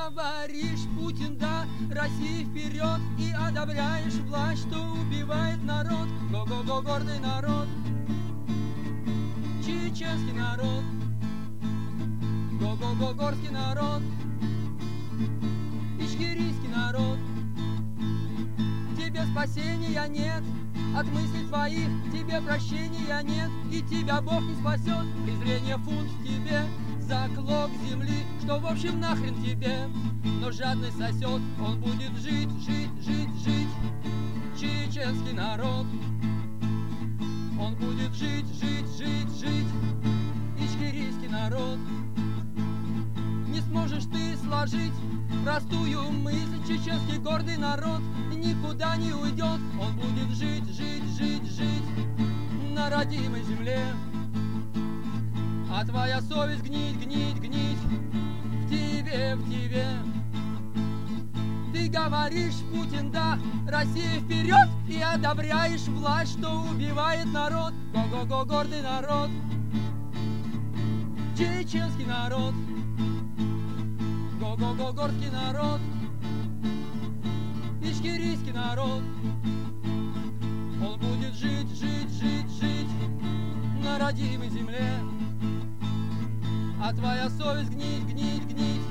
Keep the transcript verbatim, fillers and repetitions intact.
говоришь, Путин, да, России вперед, и одобряешь власть, что убивает народ. Го-го-го, гордый народ, чеченский народ. Го-го-го, горский народ, ичкерийский народ. Тебе спасения нет от мыслей твоих, тебе прощения нет, и тебя Бог не спасет. Презрение фунт в тебе, за клок земли, что в общем нахрен тебе. Но жадный сосет, он будет жить, жить, жить, жить. Чеченский народ, он будет жить, жить, жить, жить. Ичкерийский народ, не сможешь ты сложить простую мысль. Чеченский гордый народ никуда не уйдет, он будет жить, жить, жить, жить на родимой земле. А твоя совесть гнить, гнить, гнить в тебе, в тебе. Ты говоришь, Путин, да, Россия вперед, и одобряешь власть, что убивает народ. Го-го-го, гордый народ, чеченский народ. Го-го-го, горский народ, ичкерийский народ. Он будет жить, жить, жить, жить на родимой земле. А твоя совесть гнить, гнить, гнить